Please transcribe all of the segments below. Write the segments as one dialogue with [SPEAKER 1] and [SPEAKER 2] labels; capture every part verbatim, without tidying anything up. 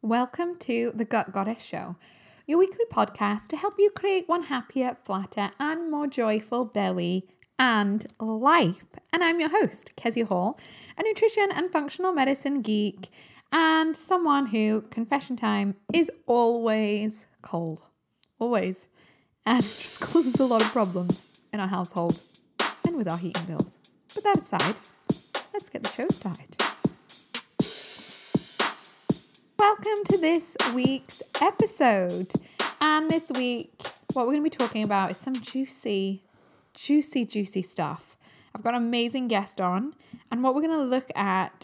[SPEAKER 1] Welcome to the Gut Goddess Show, your weekly podcast to help you create one happier, flatter, and more joyful belly and life. And I'm your host, Kezia Hall, a nutrition and functional medicine geek, and someone who, confession time, is always cold. Always. And it just causes a lot of problems in our household and with our heating bills. But that aside, let's get the show started. Welcome to this week's episode. And this week, what we're going to be talking about is some juicy, juicy, juicy stuff. I've got an amazing guest on. And what we're going to look at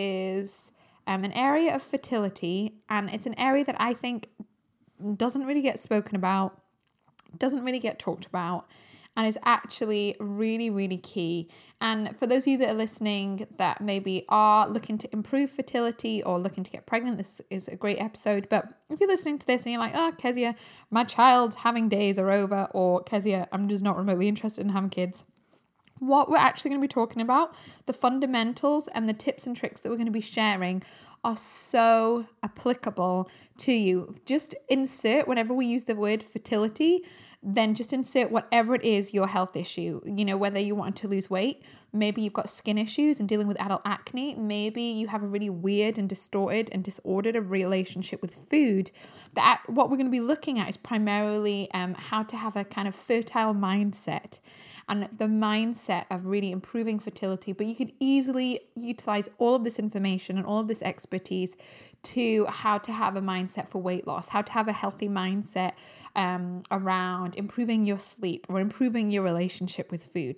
[SPEAKER 1] is um, an area of fertility. And it's an area that I think doesn't really get spoken about, doesn't really get talked about, and is actually really, really key. And for those of you that are listening that maybe are looking to improve fertility or looking to get pregnant, this is a great episode. But if you're listening to this and you're like, oh, Kezia, my child's having days are over, or Kezia, I'm just not remotely interested in having kids, what we're actually going to be talking about, the fundamentals and the tips and tricks that we're going to be sharing are so applicable to you. Just insert, whenever we use the word fertility, then just insert whatever it is your health issue. You know, whether you want to lose weight, maybe you've got skin issues and dealing with adult acne, maybe you have a really weird and distorted and disordered relationship with food. That what we're going to be looking at is primarily um, how to have a kind of fertile mindset and the mindset of really improving fertility. But you could easily utilize all of this information and all of this expertise to how to have a mindset for weight loss, how to have a healthy mindset um, around improving your sleep or improving your relationship with food.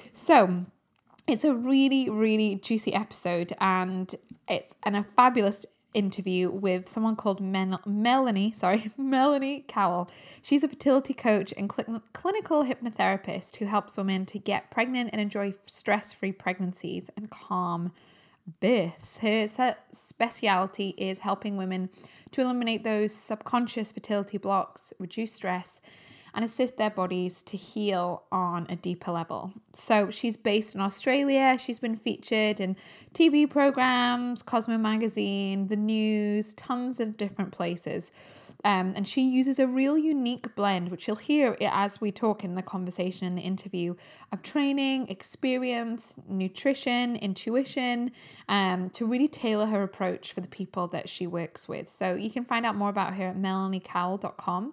[SPEAKER 1] So it's a really, really juicy episode, and it's and a fabulous interview with someone called Men- Melanie, sorry, Melanie Cowell. She's a fertility coach and cl- clinical hypnotherapist who helps women to get pregnant and enjoy stress-free pregnancies and calm births. Her speciality is helping women to eliminate those subconscious fertility blocks, reduce stress, and assist their bodies to heal on a deeper level. So she's based in Australia. She's been featured in T V programs, Cosmo magazine, the news, tons of different places. Um, and she uses a real unique blend, which you'll hear as we talk in the conversation in the interview, of training, experience, nutrition, intuition, um, to really tailor her approach for the people that she works with. So you can find out more about her at melanie cowell dot com.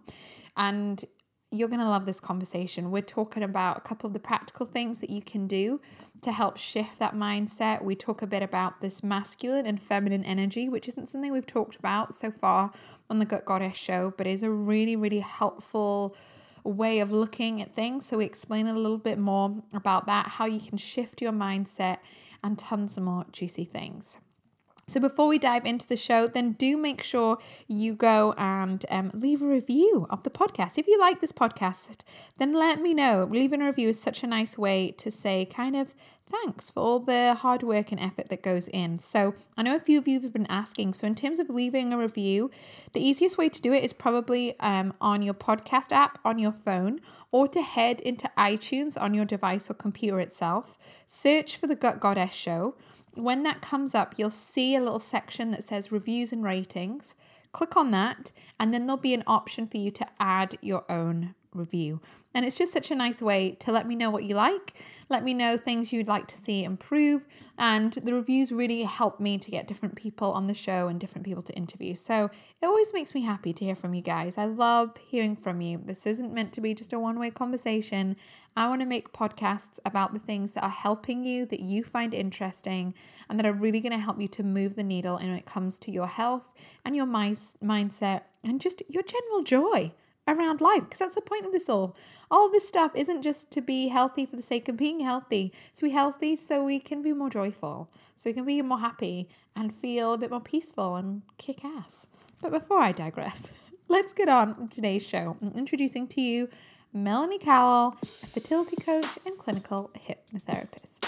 [SPEAKER 1] And you're going to love this conversation. We're talking about a couple of the practical things that you can do to help shift that mindset. We talk a bit about this masculine and feminine energy, which isn't something we've talked about so far on the Gut Goddess Show, but is a really, really helpful way of looking at things. So we explain a little bit more about that, how you can shift your mindset, and tons of more juicy things. So before we dive into the show, then do make sure you go and um, leave a review of the podcast. If you like this podcast, then let me know. Leaving a review is such a nice way to say kind of thanks for all the hard work and effort that goes in. So I know a few of you have been asking. So in terms of leaving a review, the easiest way to do it is probably um, on your podcast app on your phone, or to head into iTunes on your device or computer itself. Search for the Gut Goddess Show. When that comes up, you'll see a little section that says reviews and ratings. Click on that, and then there'll be an option for you to add your own review. And it's just such a nice way to let me know what you like, let me know things you'd like to see improve, and the reviews really help me to get different people on the show and different people to interview. So it always makes me happy to hear from you guys. I love hearing from you. This isn't meant to be just a one-way conversation. I want to make podcasts about the things that are helping you, that you find interesting, and that are really going to help you to move the needle when it comes to your health and your mi- mindset and just your general joy around life, because that's the point of this all. All of this stuff isn't just to be healthy for the sake of being healthy. To be healthy so we can be more joyful, so we can be more happy and feel a bit more peaceful and kick ass. But before I digress, let's get on with today's show. I'm introducing to you Melanie Cowell, a fertility coach and clinical hypnotherapist.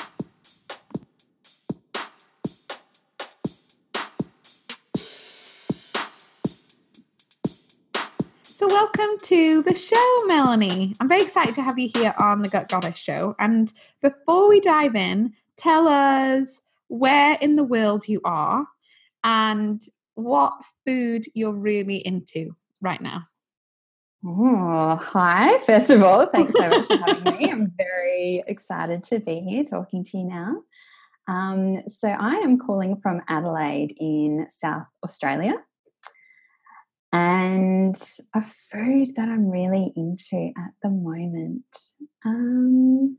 [SPEAKER 1] So welcome to the show, Melanie. I'm very excited to have you here on the Gut Goddess Show. And before we dive in, tell us where in the world you are and what food you're really into right now.
[SPEAKER 2] Oh, hi. First of all, thanks so much for having me. I'm very excited to be here talking to you now. Um, so I am calling from Adelaide in South Australia. And a food that I'm really into at the moment, um,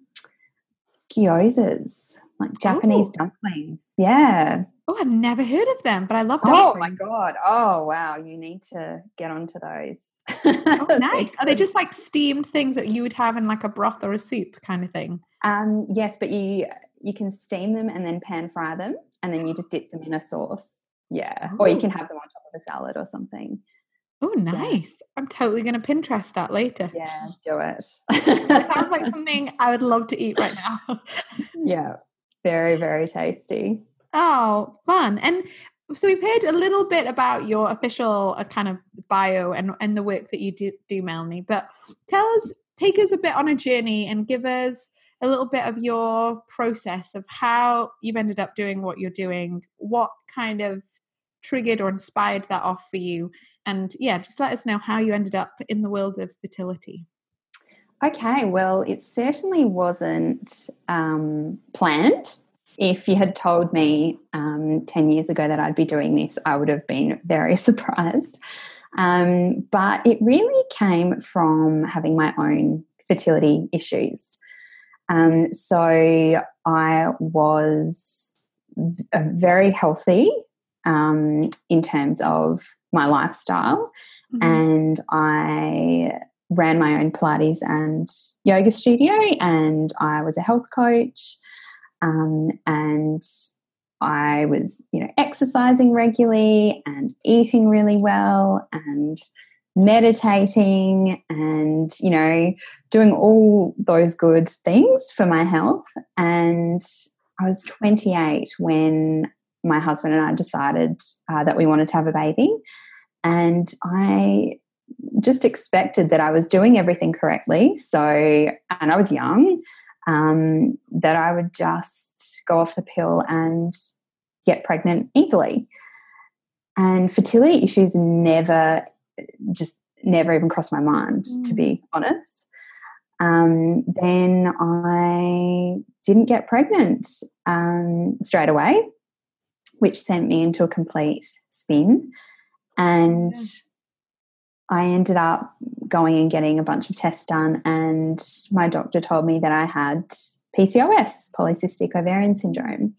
[SPEAKER 2] gyozas, like Japanese
[SPEAKER 1] Oh.
[SPEAKER 2] dumplings. Yeah.
[SPEAKER 1] Oh, I've never heard of them, but I love
[SPEAKER 2] Oh my
[SPEAKER 1] dumplings.
[SPEAKER 2] God. Oh wow. You need to get onto those.
[SPEAKER 1] Oh, nice. Are they just like steamed things that you would have in like a broth or a soup kind of thing?
[SPEAKER 2] Um, yes, but you you can steam them and then pan fry them, and then you just dip them in a sauce. Yeah. Or you can
[SPEAKER 1] Oh.
[SPEAKER 2] have them on top of a salad or something.
[SPEAKER 1] Oh,
[SPEAKER 2] Yeah.
[SPEAKER 1] nice. I'm totally going to Pinterest that later.
[SPEAKER 2] Yeah, do it.
[SPEAKER 1] That sounds like something I would love to eat right now.
[SPEAKER 2] Yeah. Very, very tasty.
[SPEAKER 1] Oh, fun. And so we've heard a little bit about your official uh, kind of bio and, and the work that you do, do, Melanie, but tell us, take us a bit on a journey and give us a little bit of your process of how you've ended up doing what you're doing, what kind of triggered or inspired that off for you. And yeah, just let us know how you ended up in the world of fertility.
[SPEAKER 2] Okay, well, it certainly wasn't um, planned. If you had told me um, ten years ago that I'd be doing this, I would have been very surprised. Um, but it really came from having my own fertility issues. Um, so I was v- very healthy um, in terms of my lifestyle,
[SPEAKER 1] Mm-hmm.
[SPEAKER 2] and I ran my own Pilates and yoga studio, and I was a health coach, um, and I was, you know, exercising regularly and eating really well and meditating and, you know, doing all those good things for my health. And I was twenty-eight when my husband and I decided uh, that we wanted to have a baby. And I just expected that I was doing everything correctly. So, and I was young, um, that I would just go off the pill and get pregnant easily. And fertility issues never, just never even crossed my mind, mm. to be honest. Um, then I didn't get pregnant um, straight away, which sent me into a complete spin. And yeah. I ended up going and getting a bunch of tests done, and my doctor told me that I had P C O S, polycystic ovarian syndrome.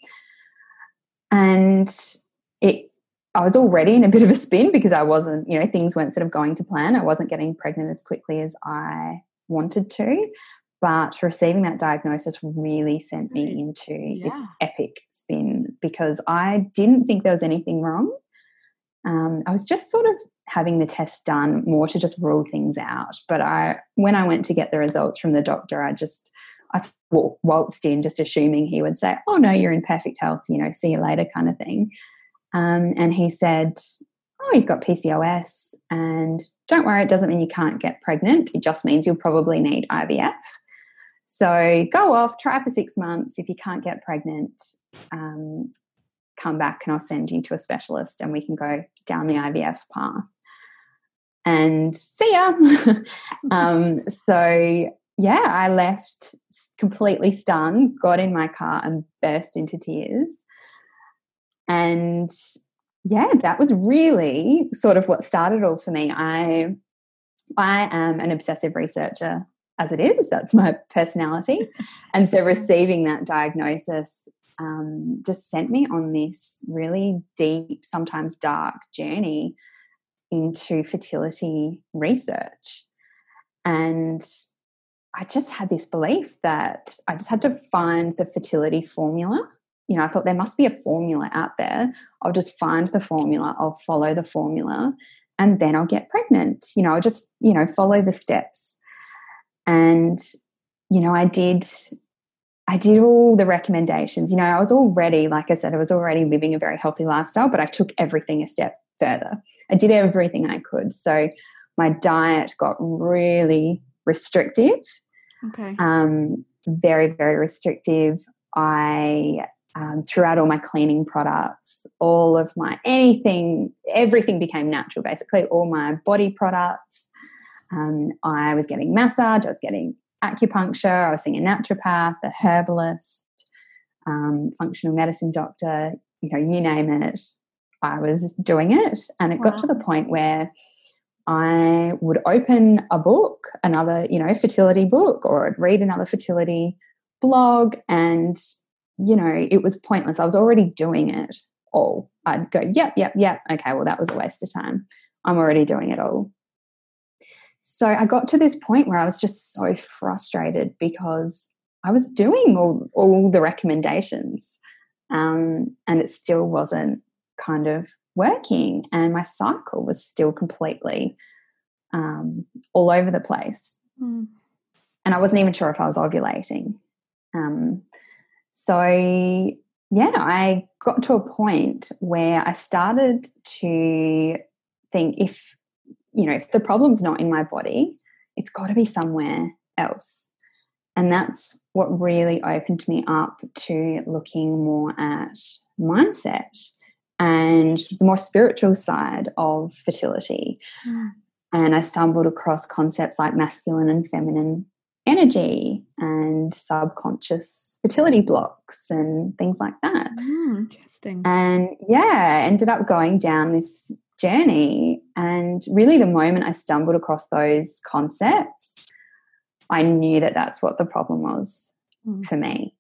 [SPEAKER 2] And it, I was already in a bit of a spin because I wasn't, you know, things weren't sort of going to plan. I wasn't getting pregnant as quickly as I wanted to, but receiving that diagnosis really sent me into yeah. this epic spin because I didn't think there was anything wrong. Um, I was just sort of having the test done more to just rule things out. But I, when I went to get the results from the doctor, I just, I waltzed in just assuming he would say, oh, no, you're in perfect health, you know, see you later kind of thing. Um, and he said, oh, you've got P C O S, and don't worry, it doesn't mean you can't get pregnant. It just means you'll probably need I V F. So go off, try for six months. If you can't get pregnant, um, come back and I'll send you to a specialist and we can go down the I V F path. And see ya. um, so, yeah, I left completely stunned, got in my car and burst into tears. And, yeah, that was really sort of what started all for me. I, I am an obsessive researcher as it is. That's my personality. And so receiving that diagnosis um, just sent me on this really deep, sometimes dark journey into fertility research. And I just had this belief that I just had to find the fertility formula. You know, I thought there must be a formula out there. I'll just find the formula. I'll follow the formula and then I'll get pregnant. You know, I'll just, you know, follow the steps. And, you know, I did, I did all the recommendations. You know, I was already, like I said, I was already living a very healthy lifestyle, but I took everything a step further. I did everything I could. So my diet got really restrictive.
[SPEAKER 1] Okay.
[SPEAKER 2] Um, very, very restrictive. I um, throughout all my cleaning products, all of my anything, everything became natural, basically, all my body products. Um, I was getting massage, I was getting acupuncture, I was seeing a naturopath, a herbalist, um, functional medicine doctor, you know, you name it, I was doing it. And it wow. got to the point where I would open a book, another, you know, fertility book, or I'd read another fertility blog, and, you know, it was pointless. I was already doing it all. I'd go, yep, yep, yep. Okay, well, that was a waste of time. I'm already doing it all. So I got to this point where I was just so frustrated because I was doing all, all the recommendations, um, and it still wasn't kind of working, and my cycle was still completely um, all over the place. Mm. And I wasn't even sure if I was ovulating. Um, so, yeah, I got to a point where I started to think, if, you know, if the problem's not in my body, it's got to be somewhere else. And that's what really opened me up to looking more at mindset and the more spiritual side of fertility. Mm. And I stumbled across concepts like masculine and feminine energy and subconscious fertility blocks and things like that.
[SPEAKER 1] Mm, interesting.
[SPEAKER 2] And, yeah, ended up going down this journey. And really the moment I stumbled across those concepts, I knew that that's what the problem was mm. for me.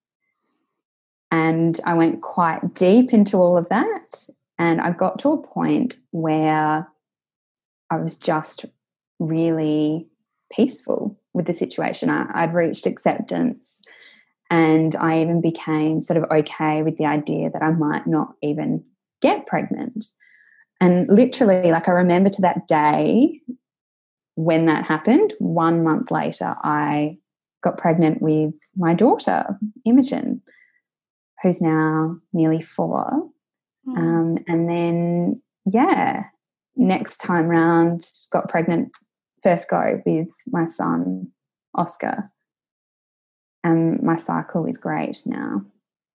[SPEAKER 2] And I went quite deep into all of that, and I got to a point where I was just really peaceful with the situation. I, I'd reached acceptance, and I even became sort of okay with the idea that I might not even get pregnant. And literally, like, I remember to that day when that happened, one month later, I got pregnant with my daughter, Imogen, who's now nearly four. Mm. Um, and then, yeah, next time round, got pregnant first go with my son, Oscar. And my cycle is great now.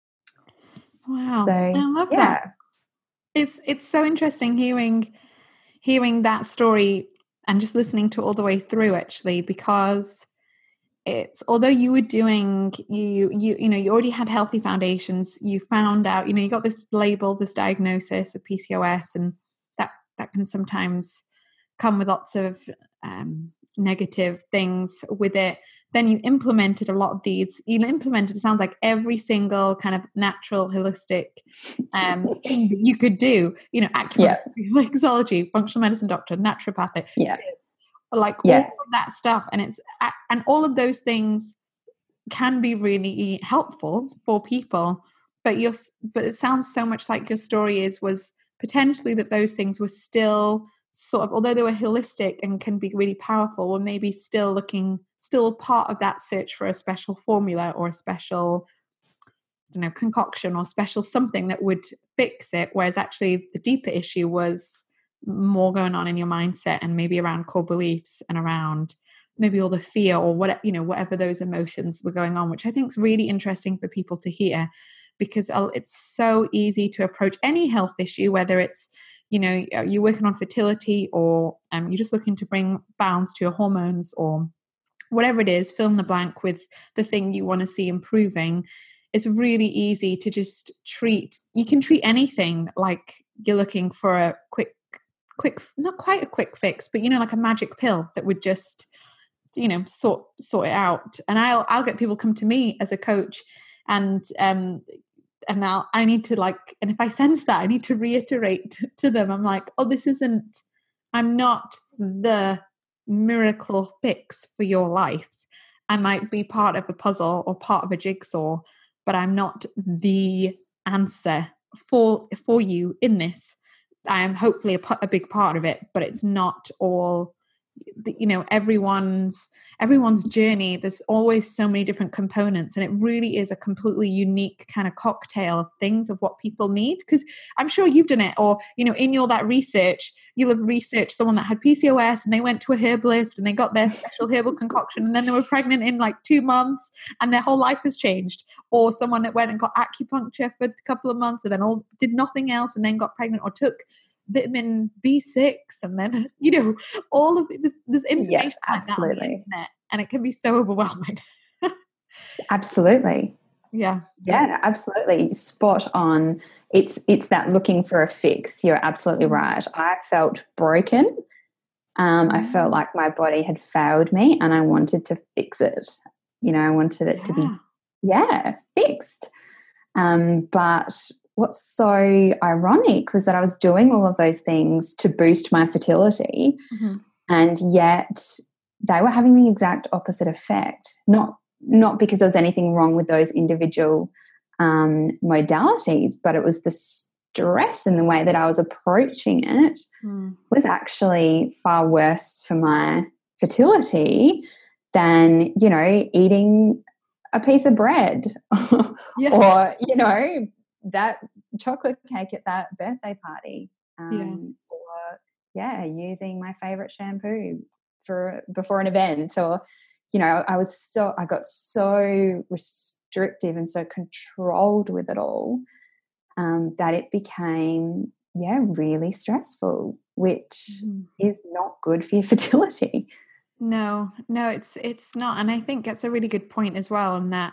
[SPEAKER 1] Wow.
[SPEAKER 2] So,
[SPEAKER 1] I love
[SPEAKER 2] yeah.
[SPEAKER 1] that. It's it's so interesting hearing hearing that story and just listening to it all the way through, actually, because it's, although you were doing, you, you, you know, you already had healthy foundations, you found out, you know, you got this label, this diagnosis of P C O S, and that, that can sometimes come with lots of um, negative things with it. Then you implemented a lot of these, you implemented, it sounds like, every single kind of natural, holistic um, thing that you could do, you know, acupuncture, yeah. Reflexology, functional medicine doctor, naturopathic,
[SPEAKER 2] yeah.
[SPEAKER 1] like
[SPEAKER 2] yeah.
[SPEAKER 1] all of that stuff. And it's, and all of those things can be really helpful for people, but you're, but it sounds so much like your story is, was potentially that those things were still sort of, although they were holistic and can be really powerful, were maybe still looking, still part of that search for a special formula or a special, I don't know, concoction or special something that would fix it. Whereas actually the deeper issue was more going on in your mindset and maybe around core beliefs and around maybe all the fear or what, you know, whatever those emotions were going on, which I think is really interesting for people to hear, because it's so easy to approach any health issue, whether it's, you know, you're working on fertility or um, you're just looking to bring balance to your hormones or whatever it is, fill in the blank with the thing you want to see improving. It's really easy to just treat, you can treat anything like you're looking for a quick, quick, not quite a quick fix, but, you know, like a magic pill that would just, you know, sort, sort it out. And I'll, I'll get people come to me as a coach and, um, and now I need to like, and if I sense that, I need to reiterate to them. I'm like, oh, this isn't, I'm not the miracle fix for your life. I might be part of a puzzle or part of a jigsaw, but I'm not the answer for, for you in this. I am hopefully a, a big part of it, but it's not all you know, everyone's everyone's journey, there's always so many different components, and it really is a completely unique kind of cocktail of things of what people need. Because I'm sure you've done it, or, you know, in your that research, you'll have researched someone that had P C O S and they went to a herbalist and they got their special herbal concoction, and then they were pregnant in like two months and their whole life has changed. Or someone that went and got acupuncture for a couple of months and then all did nothing else and then got pregnant, or took vitamin B six, and then, you know, all of this, this information
[SPEAKER 2] Yeah,
[SPEAKER 1] like that on the
[SPEAKER 2] absolutely.
[SPEAKER 1] internet, and it can be so overwhelming.
[SPEAKER 2] Absolutely.
[SPEAKER 1] Yeah.
[SPEAKER 2] Yeah, absolutely. Spot on. It's it's that looking for a fix. You're absolutely
[SPEAKER 1] Mm.
[SPEAKER 2] right. I felt broken. Um, I felt
[SPEAKER 1] Mm.
[SPEAKER 2] like my body had failed me and I wanted to fix it. You know, I wanted it to be,
[SPEAKER 1] Yeah.
[SPEAKER 2] yeah, fixed. Um, but what's so ironic was that I was doing all of those things to boost my fertility,
[SPEAKER 1] Mm-hmm.
[SPEAKER 2] and yet they were having the exact opposite effect. Not not because there was anything wrong with those individual um, modalities, but it was the stress and the way that I was approaching it
[SPEAKER 1] Mm.
[SPEAKER 2] was actually far worse for my fertility than, you know, eating a piece of bread
[SPEAKER 1] Yeah.
[SPEAKER 2] or, you know, that chocolate cake at that birthday party. Um,
[SPEAKER 1] Yeah.
[SPEAKER 2] or, yeah, using my favorite shampoo for before an event, or, you know, I was so, I got so restrictive and so controlled with it all um, that it became, yeah, really stressful, which
[SPEAKER 1] Mm.
[SPEAKER 2] is not good for your fertility.
[SPEAKER 1] No, no, it's it's not. And I think that's a really good point as well, in that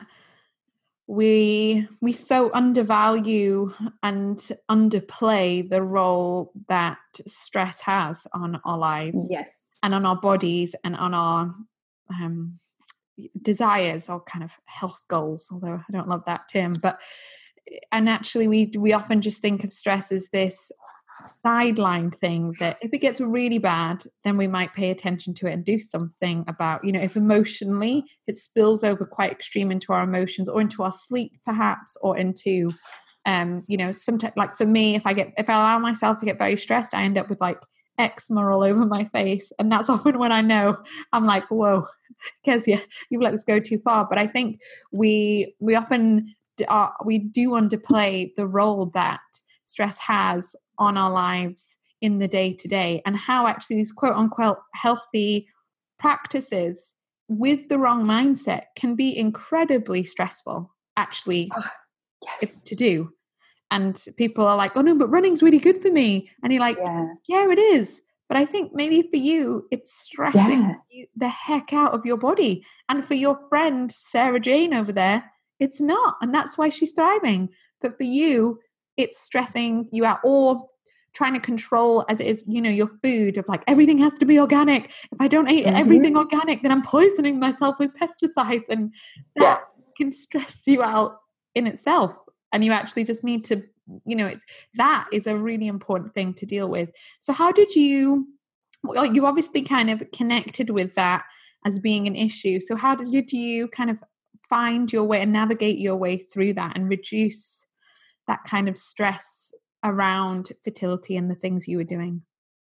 [SPEAKER 1] we we so undervalue and underplay the role that stress has on our lives
[SPEAKER 2] Yes.
[SPEAKER 1] and on our bodies and on our um, desires or kind of health goals, although I don't love that term. But and actually we we often just think of stress as this sideline thing that if it gets really bad, then we might pay attention to it and do something about, you know, if emotionally it spills over quite extreme into our emotions or into our sleep perhaps, or into um you know, sometimes, like for me, if I get if I allow myself to get very stressed, I end up with like eczema all over my face, and that's often when I know I'm like, whoa, Kezia, you've let this go too far. But I think we we often are, we do underplay the role that stress has on our lives in the day to day, and how actually these quote unquote healthy practices with the wrong mindset can be incredibly stressful actually
[SPEAKER 2] Oh,
[SPEAKER 1] if,
[SPEAKER 2] yes.
[SPEAKER 1] to do. And people are like, oh no, but running's really good for me. And you're like,
[SPEAKER 2] Yeah.
[SPEAKER 1] yeah, it is. But I think maybe for you, it's stressing
[SPEAKER 2] Yeah.
[SPEAKER 1] you, the heck out of your body. And for your friend, Sarah Jane over there, it's not. And that's why she's thriving. But for you, it's stressing you out, or trying to control, as it is, you know, your food, of like, everything has to be organic. If I don't eat
[SPEAKER 2] Mm-hmm.
[SPEAKER 1] everything organic, then I'm poisoning myself with pesticides. And that
[SPEAKER 2] Yeah.
[SPEAKER 1] can stress you out in itself. And you actually just need to, you know, it's that is a really important thing to deal with. So how did you, well, you obviously kind of connected with that as being an issue. So how did, did you kind of find your way and navigate your way through that and reduce that kind of stress around fertility and the things you were doing?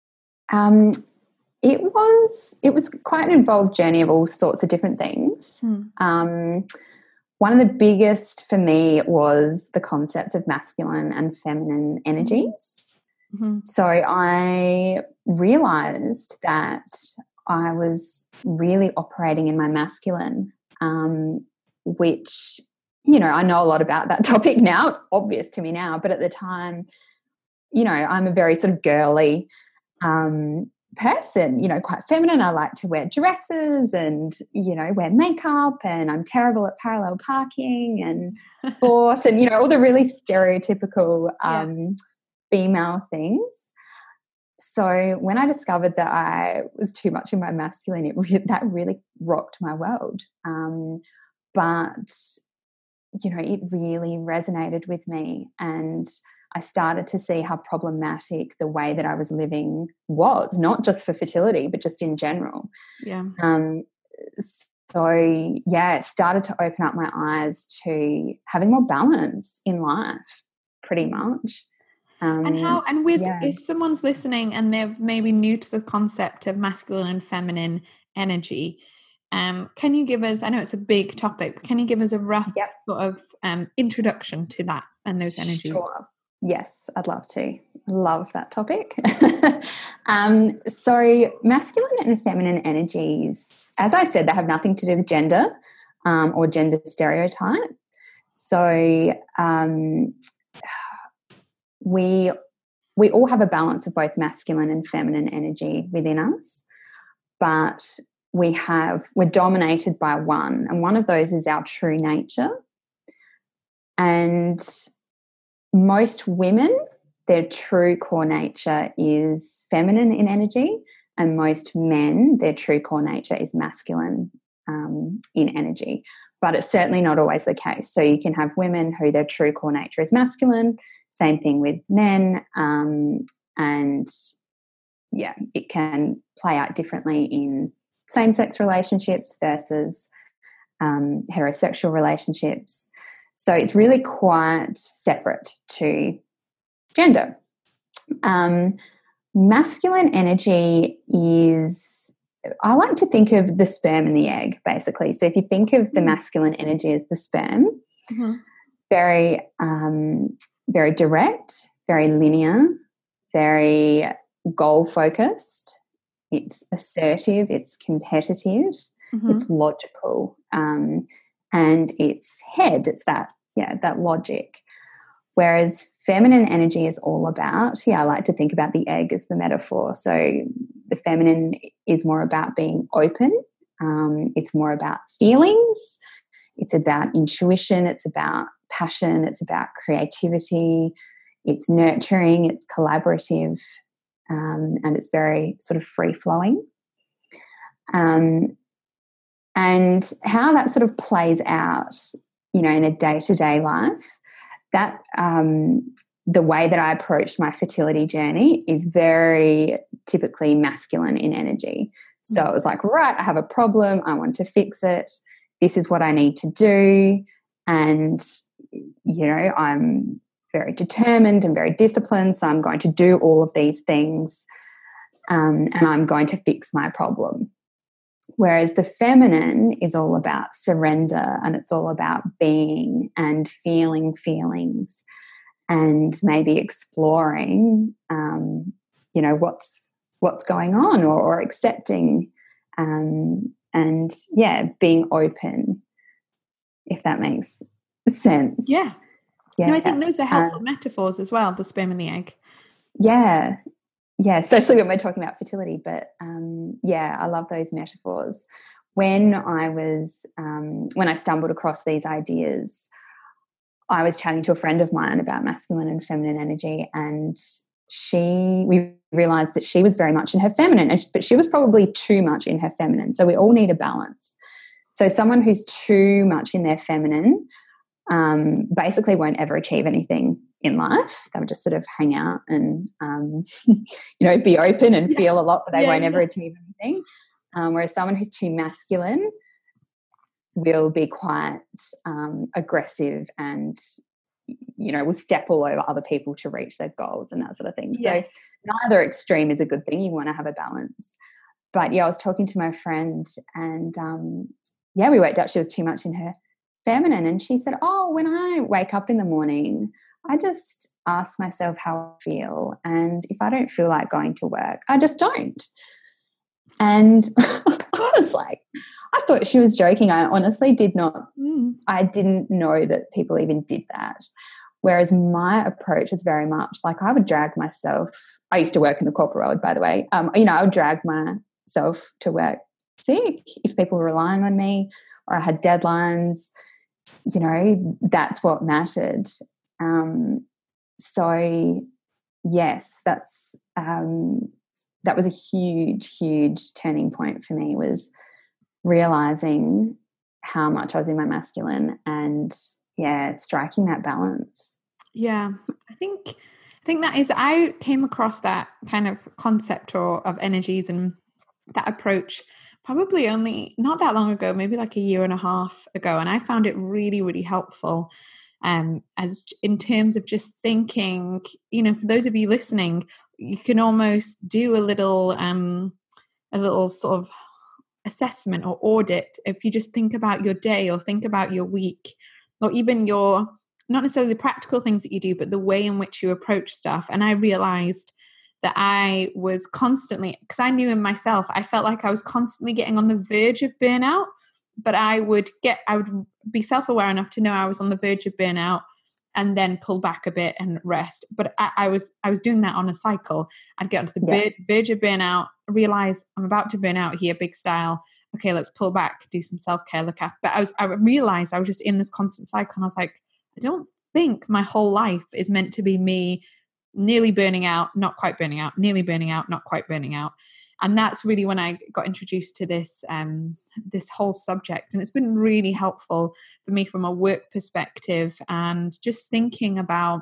[SPEAKER 2] Um, it was it was quite an involved journey of all sorts of different things.
[SPEAKER 1] Hmm.
[SPEAKER 2] Um, one of the biggest for me was the concepts of masculine and feminine energies.
[SPEAKER 1] Mm-hmm.
[SPEAKER 2] So I realized that I was really operating in my masculine, um, which, you know, I know a lot about that topic now. It's obvious to me now, but at the time, you know, I'm a very sort of girly um, person, you know, quite feminine. I like to wear dresses and, you know, wear makeup, and I'm terrible at parallel parking and sport and, you know, all the really stereotypical um, yeah. female things. So when I discovered that I was too much in my masculine, it re- that really rocked my world. Um, but, you know, it really resonated with me, and I started to see how problematic the way that I was living was, not just for fertility, but just in general.
[SPEAKER 1] Yeah.
[SPEAKER 2] Um, so, yeah, it started to open up my eyes to having more balance in life, pretty much. Um,
[SPEAKER 1] and how, and with,
[SPEAKER 2] yeah.
[SPEAKER 1] if someone's listening and they're maybe new to the concept of masculine and feminine energy, um, can you give us, I know it's a big topic, but can you give us a rough
[SPEAKER 2] Yep.
[SPEAKER 1] sort of um, introduction to that and those energies?
[SPEAKER 2] Sure. Yes, I'd love to. Love that topic. um, so masculine and feminine energies, as I said, they have nothing to do with gender um, or gender stereotype. So um, we we all have a balance of both masculine and feminine energy within us, but we have we're dominated by one, and one of those is our true nature. And most women, their true core nature is feminine in energy, and most men, their true core nature is masculine um, in energy. But it's certainly not always the case. So you can have women who their true core nature is masculine, same thing with men, um, and yeah, it can play out differently in same-sex relationships versus um, heterosexual relationships. So it's really quite separate to gender. Um, masculine energy is, I like to think of the sperm and the egg, basically. So if you think of the masculine energy as the sperm,
[SPEAKER 1] Mm-hmm.
[SPEAKER 2] very, um, very direct, very linear, very goal-focused. It's assertive, it's competitive,
[SPEAKER 1] Mm-hmm.
[SPEAKER 2] it's logical, um, and it's head. It's that, yeah, that logic. Whereas feminine energy is all about, yeah, I like to think about the egg as the metaphor. So the feminine is more about being open. Um, it's more about feelings. It's about intuition. It's about passion. It's about creativity. It's nurturing. It's collaborative. Um, and it's very sort of free-flowing. Um, and how that sort of plays out, you know, in a day-to-day life, that um, the way that I approached my fertility journey is very typically masculine in energy. So it was like, right, I have a problem. I want to fix it. This is what I need to do. And, you know, I'm very determined and very disciplined. So I'm going to do all of these things um, and I'm going to fix my problem. Whereas the feminine is all about surrender, and it's all about being and feeling feelings and maybe exploring, um, you know, what's what's going on, or, or accepting um, and, yeah, being open, if that makes sense.
[SPEAKER 1] Yeah.
[SPEAKER 2] Yeah.
[SPEAKER 1] No, I think those are helpful
[SPEAKER 2] uh,
[SPEAKER 1] metaphors as well, the sperm and the egg.
[SPEAKER 2] Yeah. Yeah, especially when we're talking about fertility. But, um, yeah, I love those metaphors. When I was, um, when I stumbled across these ideas, I was chatting to a friend of mine about masculine and feminine energy, and she, we realised that she was very much in her feminine, but she was probably too much in her feminine. So we all need a balance. So someone who's too much in their feminine um, basically won't ever achieve anything in life. They'll just sort of hang out and, um, you know, be open and
[SPEAKER 1] Yeah.
[SPEAKER 2] feel a lot, but they
[SPEAKER 1] Yeah,
[SPEAKER 2] won't
[SPEAKER 1] yeah.
[SPEAKER 2] ever achieve anything. Um, whereas someone who's too masculine will be quite um, aggressive and, you know, will step all over other people to reach their goals and that sort of thing.
[SPEAKER 1] Yeah.
[SPEAKER 2] So neither extreme is a good thing. You want to have a balance. But, yeah, I was talking to my friend and, um, yeah, we worked out she was too much in her feminine, and she said, oh, when I wake up in the morning, I just ask myself how I feel, and if I don't feel like going to work, I just don't. And I was like, I thought she was joking. I honestly did not,
[SPEAKER 1] Mm.
[SPEAKER 2] I didn't know that people even did that. Whereas my approach is very much like I would drag myself. I used to work in the corporate world, by the way. Um, you know, I would drag myself to work sick if people were relying on me, or I had deadlines. You know, that's what mattered. Um, so, yes, that's um, that was a huge, huge turning point for me, was realising how much I was in my masculine and, yeah, striking that balance.
[SPEAKER 1] Yeah, I think I think that is, I came across that kind of concept or of energies and that approach probably only not that long ago, maybe like a year and a half ago, and I found it really, really helpful. Um, as in terms of just thinking, you know, for those of you listening, you can almost do a little, um, a little sort of assessment or audit. If you just think about your day or think about your week, or even your, not necessarily the practical things that you do, but the way in which you approach stuff. And I realized that I was constantly, because I knew in myself, I felt like I was constantly getting on the verge of burnout, but I would get, I would be self-aware enough to know I was on the verge of burnout and then pull back a bit and rest. But I, I was, I was doing that on a cycle. I'd get onto the
[SPEAKER 2] Yeah.
[SPEAKER 1] verge, verge of burnout, realize I'm about to burn out here, big style. Okay, let's pull back, do some self-care, look after. But I was, I realized I was just in this constant cycle, and I was like, I don't think my whole life is meant to be me nearly burning out, not quite burning out, nearly burning out, not quite burning out. And that's really when I got introduced to this, um, this whole subject. And it's been really helpful for me from a work perspective, and just thinking about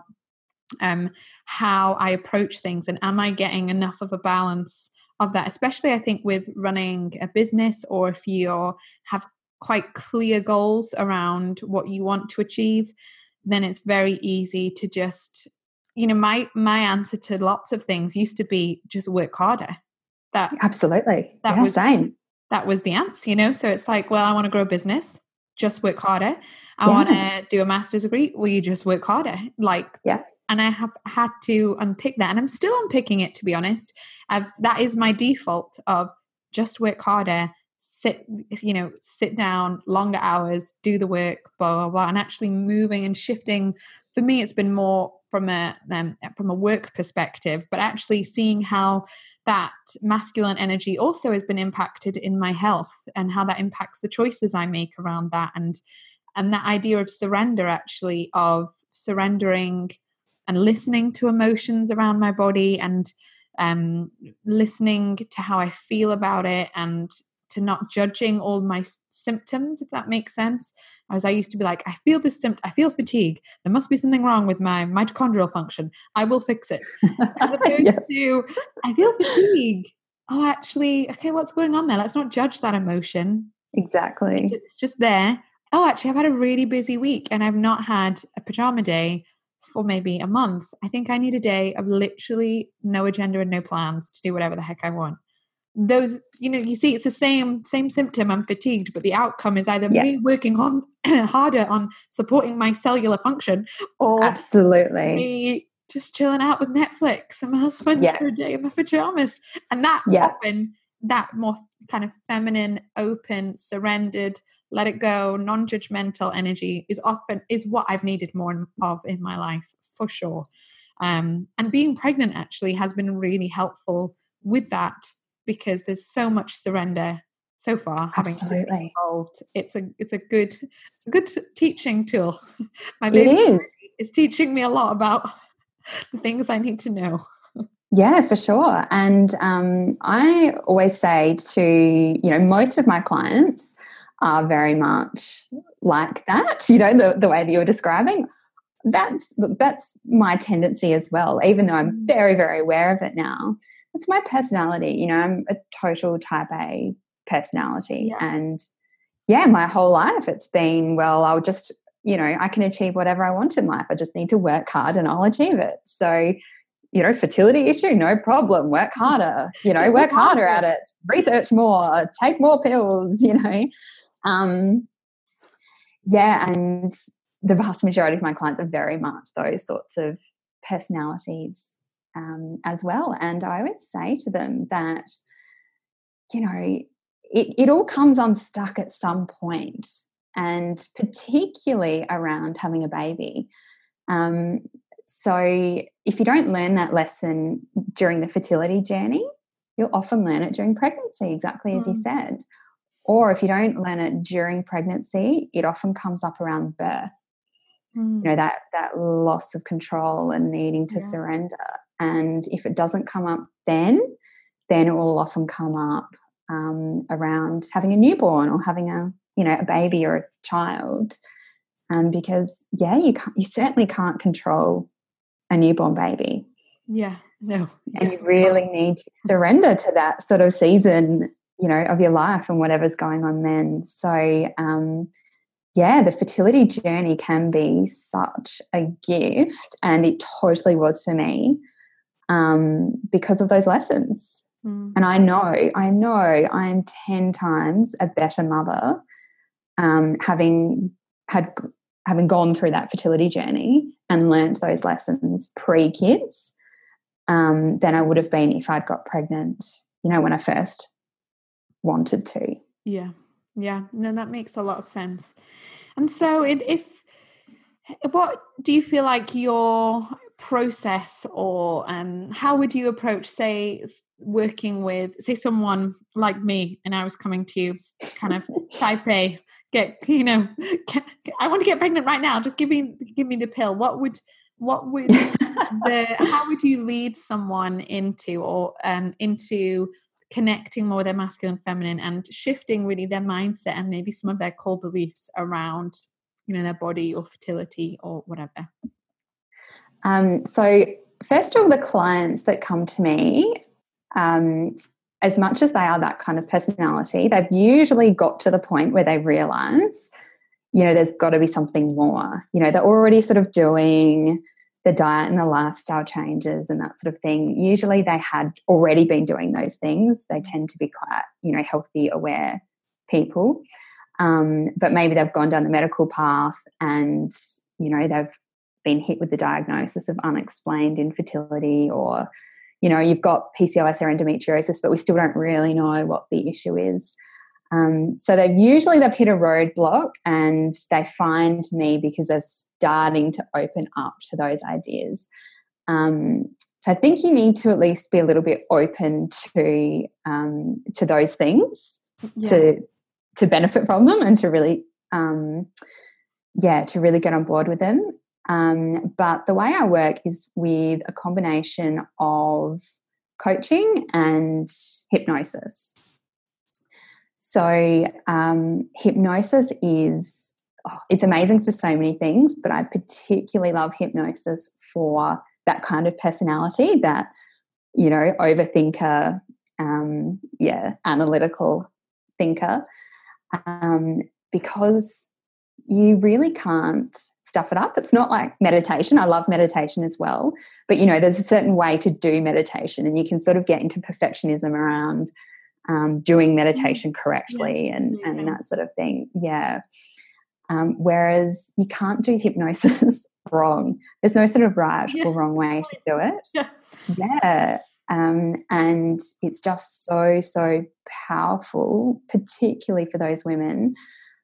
[SPEAKER 1] um, how I approach things, and am I getting enough of a balance of that, especially I think with running a business, or if you have quite clear goals around what you want to achieve, then it's very easy to just, you know, my my answer to lots of things used to be just work harder. That
[SPEAKER 2] Absolutely.
[SPEAKER 1] that
[SPEAKER 2] Yeah,
[SPEAKER 1] was
[SPEAKER 2] same.
[SPEAKER 1] that was the answer, you know. So it's like, well, I want to grow a business, just work harder. I
[SPEAKER 2] Yeah.
[SPEAKER 1] want to do a master's degree, well, you just work harder. Like,
[SPEAKER 2] Yeah.
[SPEAKER 1] and I have had to unpick that, and I'm still unpicking it, to be honest. I've, that is my default of just work harder, sit, you know, sit down, longer hours, do the work, blah, blah, blah. And actually moving and shifting, for me, it's been more from a, um, from a work perspective, but actually seeing how that masculine energy also has been impacted in my health, and how that impacts the choices I make around that. And, and that idea of surrender, actually, of surrendering and listening to emotions around my body, and um, listening to how I feel about it, and to not judging all my symptoms, if that makes sense. As I used to be like, I feel this symptom, I feel fatigue. There must be something wrong with my mitochondrial function. I will fix it. As opposed
[SPEAKER 2] Yes.
[SPEAKER 1] to, I feel fatigue. Oh, actually, okay, what's going on there? Let's not judge that emotion.
[SPEAKER 2] Exactly.
[SPEAKER 1] It's just there. Oh, actually, I've had a really busy week, and I've not had a pajama day for maybe a month. I think I need a day of literally no agenda and no plans to do whatever the heck I want. Those, you know, you see, it's the same same symptom. I'm fatigued, but the outcome is either
[SPEAKER 2] Yeah.
[SPEAKER 1] me working on harder on supporting my cellular function, or
[SPEAKER 2] Absolutely.
[SPEAKER 1] me just chilling out with Netflix and my husband
[SPEAKER 2] Yeah.
[SPEAKER 1] for a day in my pajamas. And that
[SPEAKER 2] Yeah.
[SPEAKER 1] often, that more kind of feminine, open, surrendered, let it go, non-judgmental energy is often is what I've needed more of in my life, for sure. Um, and being pregnant actually has been really helpful with that, because there's so much surrender so far. Having been
[SPEAKER 2] Absolutely.
[SPEAKER 1] involved, it's a it's a good it's a good teaching tool. My
[SPEAKER 2] It
[SPEAKER 1] baby
[SPEAKER 2] is.
[SPEAKER 1] is teaching me a lot about the things I need to know.
[SPEAKER 2] Yeah, for sure. And um, I always say to, you know, most of my clients are very much like that, you know, the, the way that you're describing. That's that's my tendency as well, even though I'm very, very aware of it now. It's my personality. You know, I'm a total type A personality.
[SPEAKER 1] Yeah.
[SPEAKER 2] And yeah, my whole life it's been, well, I'll just, you know, I can achieve whatever I want in life. I just need to work hard and I'll achieve it. So, you know, fertility issue, no problem. Work harder, you know, work harder at it, research more, take more pills, you know. Um, yeah, and the vast majority of my clients are very much those sorts of personalities um, as well. And I always say to them that, you know, it, it all comes unstuck at some point, and particularly around having a baby. Um, so if you don't learn that lesson during the fertility journey, you'll often learn it during pregnancy, exactly as
[SPEAKER 1] Mm.
[SPEAKER 2] you said. Or if you don't learn it during pregnancy, it often comes up around birth.
[SPEAKER 1] Mm.
[SPEAKER 2] You know, that that loss of control and needing to
[SPEAKER 1] Yeah.
[SPEAKER 2] surrender. And if it doesn't come up then, then it will often come up um, around having a newborn or having a, you know, a baby or a child. Um, because yeah, you can't, you certainly can't control a newborn baby.
[SPEAKER 1] Yeah. No.
[SPEAKER 2] And you really need to surrender to that sort of season, you know, of your life and whatever's going on then. So, um, yeah, the fertility journey can be such a gift, and it totally was for me, um, because of those lessons. Mm. And I know, I know I'm ten times a better mother, um, having had having gone through that fertility journey and learned those lessons pre-kids, um, than I would have been if I'd got pregnant, you know, when I first wanted to.
[SPEAKER 1] Yeah. Yeah. No, that makes a lot of sense. And so it, if, what do you feel like your process, or um, how would you approach, say, working with, say, someone like me, and I was coming to you kind of type A, get, you know, get, I want to get pregnant right now. Just give me, give me the pill. What would, what would the, how would you lead someone into, or um, into connecting more with their masculine and feminine, and shifting really their mindset and maybe some of their core beliefs around, you know, their body or fertility or whatever?
[SPEAKER 2] Um, so first of all, the clients that come to me, um, as much as they are that kind of personality, they've usually got to the point where they realise, you know, there's got to be something more. You know, they're already sort of doing the diet and the lifestyle changes and that sort of thing. Usually they had already been doing those things. They tend to be quite, you know, healthy, aware people. Um, but maybe they've gone down the medical path and, you know, they've been hit with the diagnosis of unexplained infertility, or, you know, you've got P C O S or endometriosis, but we still don't really know what the issue is. Um, so they've usually they've hit a roadblock, and they find me because they're starting to open up to those ideas. Um, so I think you need to at least be a little bit open to um, to those things, yeah. to to benefit from them, and to really, um, yeah, to really get on board with them. Um, but the way I work is with a combination of coaching and hypnosis. So um, hypnosis is, oh, it's amazing for so many things, but I particularly love hypnosis for that kind of personality, that, you know, overthinker, um, yeah, analytical thinker, um, because you really can't stuff it up. It's not like meditation. I love meditation as well, but, you know, there's a certain way to do meditation, and you can sort of get into perfectionism around um, doing meditation correctly, yeah. and, and that sort of thing. Yeah. Um, whereas you can't do hypnosis wrong. There's no sort of right yeah. or wrong way to do it. Yeah. yeah. Um, and it's just so, so powerful, particularly for those women,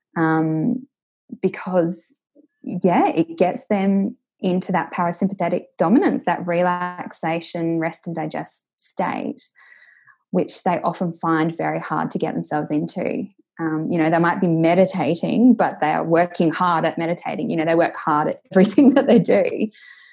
[SPEAKER 2] um, because, yeah, it gets them into that parasympathetic dominance, that relaxation, rest and digest state, which they often find very hard to get themselves into. Um, you know, they might be meditating, but they are working hard at meditating. You know, they work hard at everything that they do,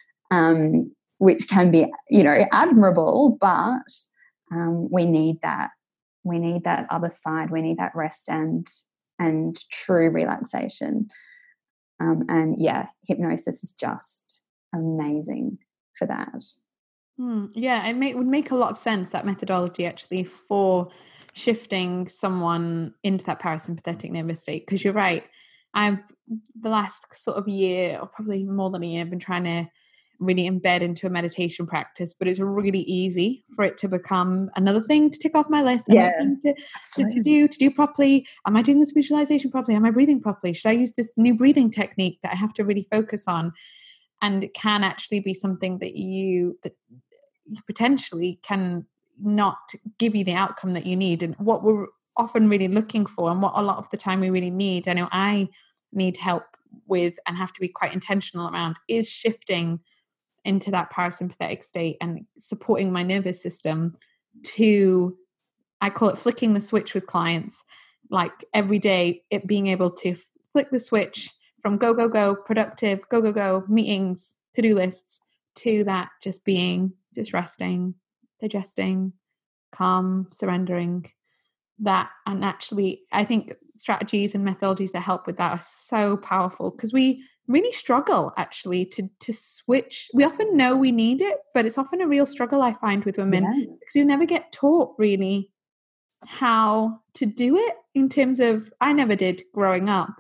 [SPEAKER 2] um, which can be, you know, admirable, but um, we need that. We need that other side. We need that rest and and true relaxation. Um, and, yeah, hypnosis is just amazing for that.
[SPEAKER 1] Mm, yeah, it may, would make a lot of sense, that methodology, actually, for shifting someone into that parasympathetic nervous state, because you're right. I've, the last sort of year, or probably more than a year, I've been trying to really embed into a meditation practice, but it's really easy for it to become another thing to tick off my list.
[SPEAKER 2] Yeah,
[SPEAKER 1] to, to, to do to do properly. Am I doing this visualization properly? Am I breathing properly? Should I use this new breathing technique that I have to really focus on? And it can actually be something that you that you potentially can not give you the outcome that you need. And what we're often really looking for, and what a lot of the time we really need, I know I need help with and have to be quite intentional around, is shifting into that parasympathetic state and supporting my nervous system to, I call it flicking the switch with clients, like every day, it being able to flick the switch from go, go, go, productive, go, go, go, meetings, to-do lists, to that just being, just resting, digesting, calm, surrendering, that. And actually, I think strategies and methodologies that help with that are so powerful, because we really struggle actually to to switch. We often know we need it, but it's often a real struggle, I find, with women, yeah. because you never get taught really how to do it, in terms of, I never did growing up.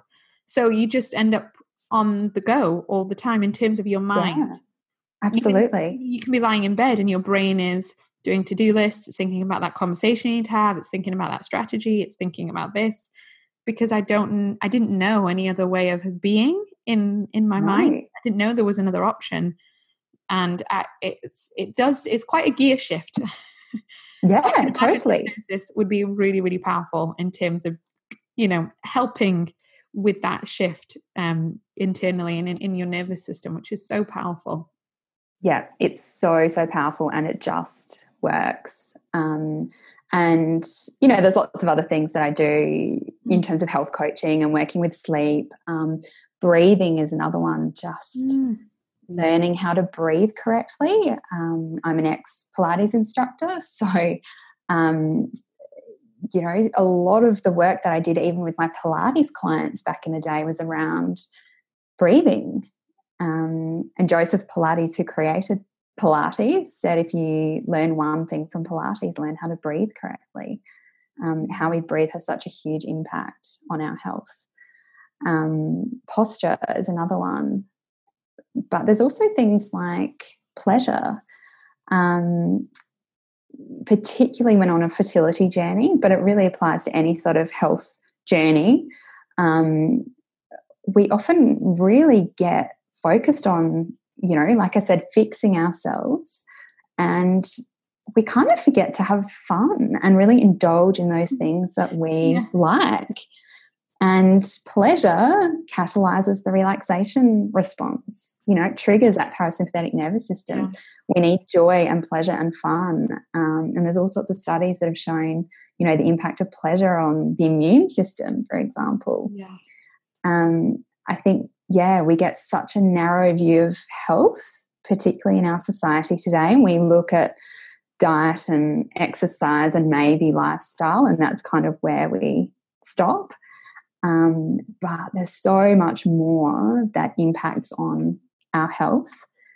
[SPEAKER 1] So you just end up on the go all the time in terms of your mind.
[SPEAKER 2] Yeah, absolutely.
[SPEAKER 1] You can, you can be lying in bed and your brain is doing to-do lists, it's thinking about that conversation you need to have, it's thinking about that strategy, it's thinking about this, because I don't, I didn't know any other way of being in, in my
[SPEAKER 2] No.
[SPEAKER 1] mind. I didn't know there was another option. And I, it's, it does, it's quite a gear shift.
[SPEAKER 2] Yeah,
[SPEAKER 1] so
[SPEAKER 2] totally.
[SPEAKER 1] Hypnosis would be really, really powerful in terms of, you know, helping with that shift um, internally and in, in your nervous system, which is so powerful.
[SPEAKER 2] Yeah, it's so, so powerful, and it just works. Um, and, you know, there's lots of other things that I do in terms of health coaching and working with sleep. Um, breathing is another one, just mm. learning how to breathe correctly. Um, I'm an ex-Pilates instructor, so, um, you know, a lot of the work that I did even with my Pilates clients back in the day was around breathing. Um, and Joseph Pilates, who created Pilates, said if you learn one thing from Pilates, learn how to breathe correctly. Um, how we breathe has such a huge impact on our health. Um, posture is another one. But there's also things like pleasure, um, particularly when on a fertility journey, but it really applies to any sort of health journey. Um, we often really get focused on, you know, like I said, fixing ourselves, and we kind of forget to have fun and really indulge in those things that we yeah. like. And pleasure catalyzes the relaxation response. You know, it triggers that parasympathetic nervous system. Yeah. We need joy and pleasure and fun. Um, and there's all sorts of studies that have shown, you know, the impact of pleasure on the immune system, for example.
[SPEAKER 1] Yeah.
[SPEAKER 2] Um, I think, yeah, we get such a narrow view of health, particularly in our society today. And we look at diet and exercise and maybe lifestyle, and that's kind of where we stop. Um, but there's so much more that impacts on our health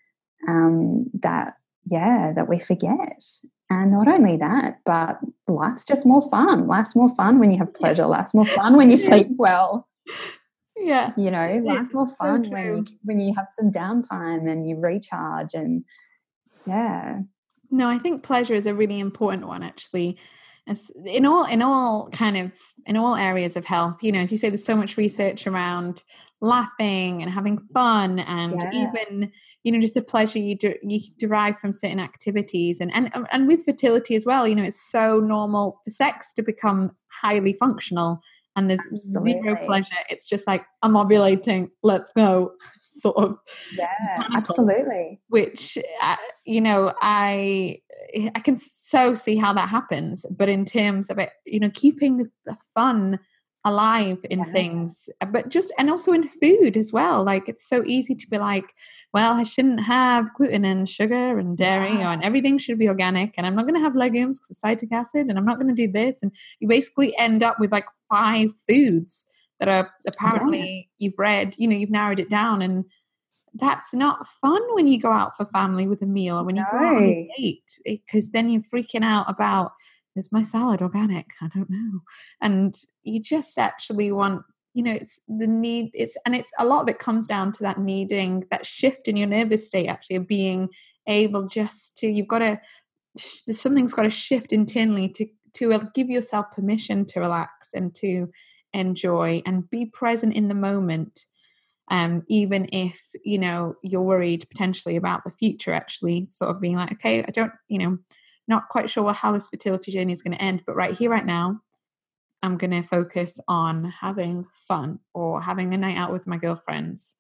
[SPEAKER 2] um, that, yeah, that we forget. And not only that, but life's just more fun. Life's more fun when you have pleasure. Life's more fun when you sleep well.
[SPEAKER 1] Yeah.
[SPEAKER 2] You know, life's more fun
[SPEAKER 1] so
[SPEAKER 2] when you when you have some downtime and you recharge, and yeah.
[SPEAKER 1] No, I think pleasure is a really important one, actually. As in all in all kind of in all areas of health, you know, as you say, there's so much research around laughing and having fun, and yeah. even, you know, just the pleasure you de- you derive from certain activities, and and and with fertility as well. You know, it's so normal for sex to become highly functional, and there's
[SPEAKER 2] Absolutely.
[SPEAKER 1] zero pleasure. It's just like, I'm ovulating, let's go, sort of.
[SPEAKER 2] Yeah, absolutely.
[SPEAKER 1] Which, uh, you know, I I can so see how that happens. But in terms of it, you know, keeping the, the fun alive in yeah. things, but just, and also in food as well. Like, it's so easy to be like, well, I shouldn't have gluten and sugar and dairy, yeah. and everything should be organic, and I'm not going to have legumes because of citric acid, and I'm not going to do this. And you basically end up with like five foods that are apparently yeah. you've read, you know, you've narrowed it down, and that's not fun when you go out for family with a meal, or when you
[SPEAKER 2] no.
[SPEAKER 1] go out on a date, because then you're freaking out about, is my salad organic? I don't know. And you just actually want, you know, it's the need, it's, and it's a lot of it comes down to that needing, that shift in your nervous state, actually, of being able just to, you've got to, something's got to shift internally to, to give yourself permission to relax and to enjoy and be present in the moment. Um, even if, you know, you're worried potentially about the future, actually sort of being like, okay, I don't, you know, not quite sure how this fertility journey is going to end, but right here, right now, I'm going to focus on having fun, or having a night out with my girlfriends,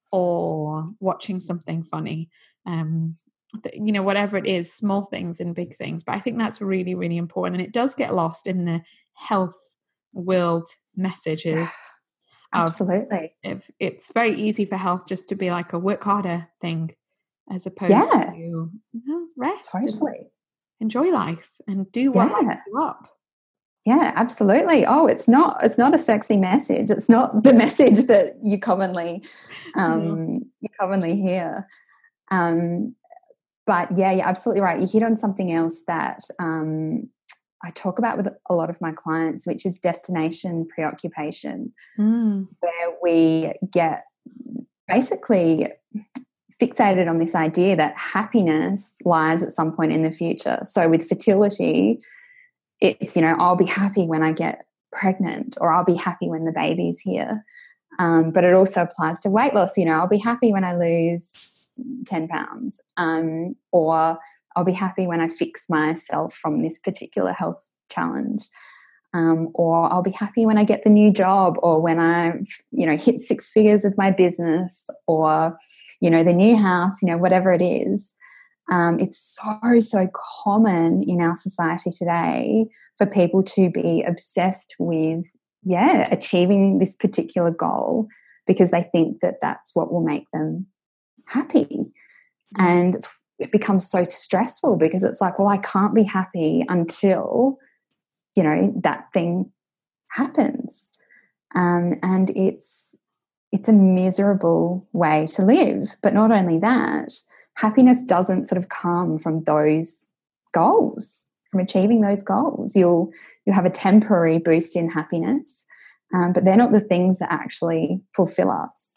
[SPEAKER 1] or watching something funny, um, you know, whatever it is, small things and big things. But I think that's really, really important. And it does get lost in the health world messages.
[SPEAKER 2] Absolutely.
[SPEAKER 1] If it's very easy for health just to be like a work harder thing, as opposed
[SPEAKER 2] yeah.
[SPEAKER 1] to, you know, rest,
[SPEAKER 2] totally,
[SPEAKER 1] enjoy life, and do what
[SPEAKER 2] yeah.
[SPEAKER 1] lights you up.
[SPEAKER 2] Yeah, absolutely. Oh, it's not it's not a sexy message. It's not the message that you commonly um, mm. you commonly hear. Um, but yeah, you're absolutely right. You hit on something else that um, I talk about with a lot of my clients, which is destination preoccupation,
[SPEAKER 1] mm.
[SPEAKER 2] where we get basically fixated on this idea that happiness lies at some point in the future. So with fertility, it's, you know, I'll be happy when I get pregnant, or I'll be happy when the baby's here. Um, but it also applies to weight loss. You know, I'll be happy when I lose ten pounds, um, or I'll be happy when I fix myself from this particular health challenge. Um, or I'll be happy when I get the new job, or when I, you know, hit six figures with my business, or, you know, the new house, you know, whatever it is. Um, it's so, so common in our society today for people to be obsessed with, yeah, achieving this particular goal because they think that that's what will make them happy. Mm-hmm. And it's, it becomes so stressful because it's like, well, I can't be happy until, you know, that thing happens. Um, and it's it's a miserable way to live. But not only that, happiness doesn't sort of come from those goals, from achieving those goals. You'll you'll have a temporary boost in happiness, um, but they're not the things that actually fulfill us.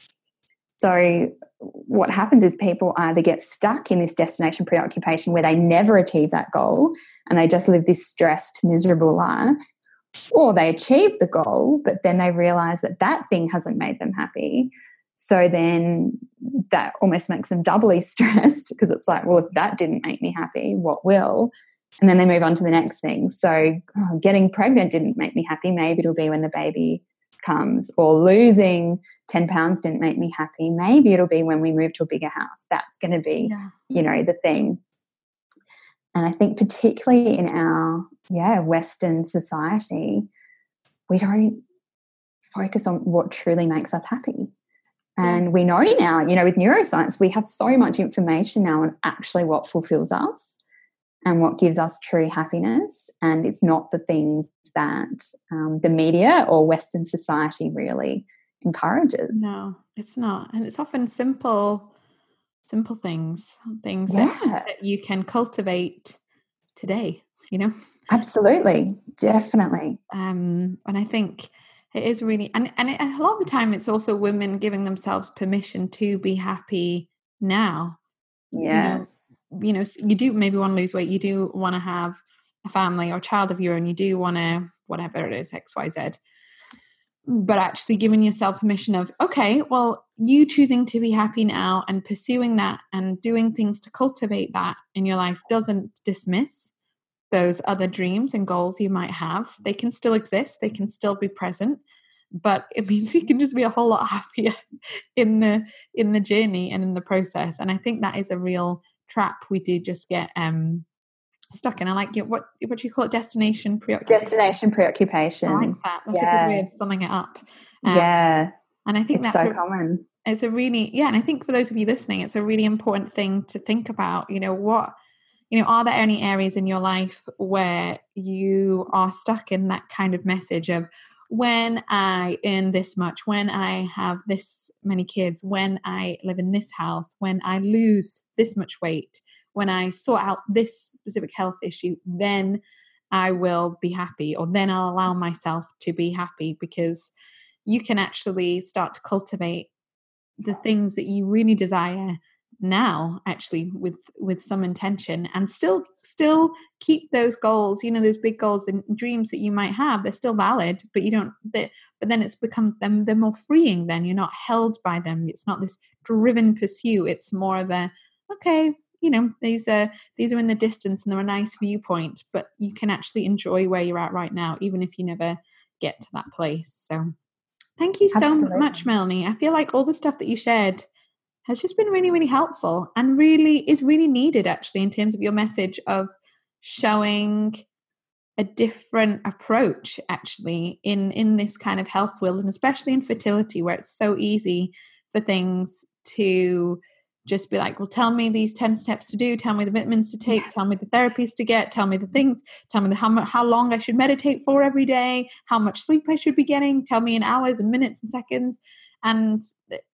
[SPEAKER 2] So what happens is people either get stuck in this destination preoccupation where they never achieve that goal and they just live this stressed, miserable life, or they achieve the goal, but then they realize that that thing hasn't made them happy. So then that almost makes them doubly stressed because it's like, well, if that didn't make me happy, what will? And then they move on to the next thing. So oh, getting pregnant didn't make me happy. Maybe it'll be when the baby comes. Or losing ten pounds didn't make me happy. Maybe it'll be when we move to a bigger house. That's going to be, yeah. you know, the thing. And I think particularly in our, yeah, Western society, we don't focus on what truly makes us happy. And yeah. we know now, you know, with neuroscience, we have so much information now on actually what fulfills us and what gives us true happiness. And it's not the things that um, the media or Western society really encourages.
[SPEAKER 1] No, it's not. And it's often simple, simple things, things
[SPEAKER 2] yeah.
[SPEAKER 1] that, that you can cultivate today, you know?
[SPEAKER 2] Absolutely. Definitely.
[SPEAKER 1] Um, and I think it is really, and, and it, a lot of the time it's also women giving themselves permission to be happy now.
[SPEAKER 2] Yes.
[SPEAKER 1] You know, you know, you do maybe want to lose weight. You do want to have a family or child of your own. You do want to, whatever it is, X, Y, Z. But actually giving yourself permission of, okay, well, you choosing to be happy now and pursuing that and doing things to cultivate that in your life doesn't dismiss those other dreams and goals you might have. They can still exist. They can still be present. But it means you can just be a whole lot happier in the in the journey and in the process. And I think that is a real trap we do just get um, stuck in. I like it. What what do you call it? Destination preoccupation.
[SPEAKER 2] Destination preoccupation.
[SPEAKER 1] I like that. That's
[SPEAKER 2] yeah.
[SPEAKER 1] a good way of summing it up. Um,
[SPEAKER 2] yeah.
[SPEAKER 1] And I think
[SPEAKER 2] it's
[SPEAKER 1] that's
[SPEAKER 2] so
[SPEAKER 1] a,
[SPEAKER 2] common.
[SPEAKER 1] It's a really, yeah. And I think for those of you listening, it's a really important thing to think about, you know, what, you know, are there any areas in your life where you are stuck in that kind of message of, when I earn this much, when I have this many kids, when I live in this house, when I lose this much weight, when I sort out this specific health issue, then I will be happy, or then I'll allow myself to be happy. Because you can actually start to cultivate the things that you really desire now, actually, with with some intention, and still still keep those goals, you know, those big goals and dreams that you might have. They're still valid, but you don't but, but then it's become them they're more freeing. Then you're not held by them. It's not this driven pursuit. It's more of a, okay, you know, these are these are in the distance and they're a nice viewpoint, but you can actually enjoy where you're at right now, even if you never get to that place. So thank you so Absolutely. much, Melanie. I feel like all the stuff that you shared has just been really, really helpful, and really is really needed, actually, in terms of your message of showing a different approach, actually, in, in this kind of health world, and especially in fertility, where it's so easy for things to just be like, well, tell me these ten steps to do, tell me the vitamins to take, tell me the therapies to get, tell me the things, tell me the, how, much, how long I should meditate for every day, how much sleep I should be getting, tell me in hours and minutes and seconds. And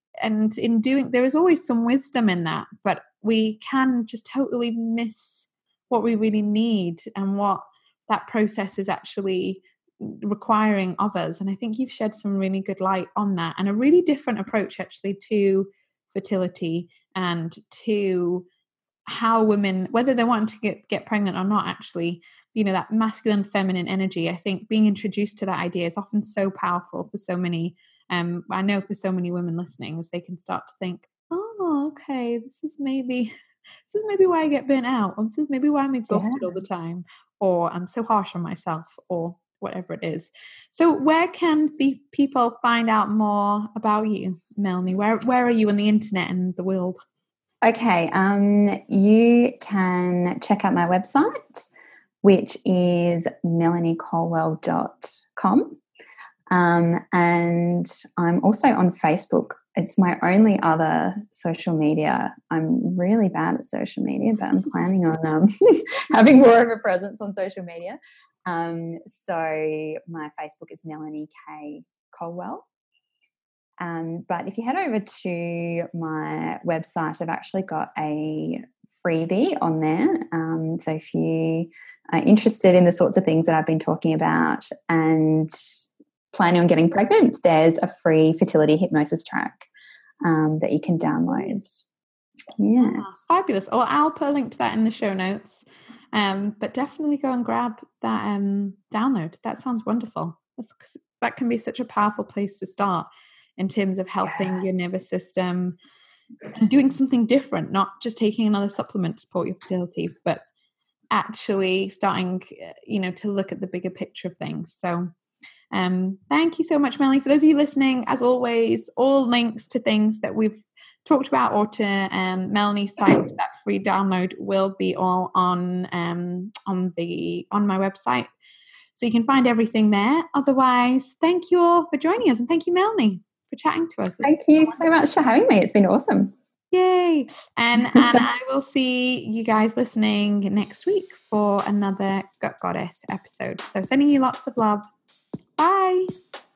[SPEAKER 1] And in doing, there is always some wisdom in that, but we can just totally miss what we really need and what that process is actually requiring of us. And I think you've shed some really good light on that, and a really different approach actually to fertility and to how women, whether they want to get, get pregnant or not, actually, you know, that masculine, feminine energy. I think being introduced to that idea is often so powerful for so many. Um, I know for so many women listening, as they can start to think, oh, okay, this is maybe, this is maybe why I get burnt out, or this is maybe why I'm exhausted yeah. all the time, or I'm so harsh on myself, or whatever it is. So where can the people find out more about you, Melanie? Where where are you on the internet and the world?
[SPEAKER 2] Okay, um, you can check out my website, which is melanie colwell dot com. Um, and I'm also on Facebook. It's my only other social media. I'm really bad at social media, but I'm planning on um, having more of a presence on social media. Um, so my Facebook is Melanie K. Colwell. Um, but if you head over to my website, I've actually got a freebie on there. Um, so if you are interested in the sorts of things that I've been talking about and planning on getting pregnant, there's a free fertility hypnosis track um, that you can download. Yes.
[SPEAKER 1] Oh, fabulous. Well, I'll put a link to that in the show notes. Um, but definitely go and grab that um, download. That sounds wonderful. That's, that can be such a powerful place to start in terms of helping yeah. your nervous system and doing something different, not just taking another supplement to support your fertility, but actually starting, you know, to look at the bigger picture of things. So um, thank you so much, Melanie. For those of you listening, as always, all links to things that we've talked about or to um, Melanie's site, that free download, will be all on um, on the on my website. So you can find everything there. Otherwise, thank you all for joining us, and thank you, Melanie, for chatting to us.
[SPEAKER 2] Thank you so much for having me. It's been awesome.
[SPEAKER 1] Yay. And, and I will see you guys listening next week for another Gut Goddess episode. So sending you lots of love. Bye.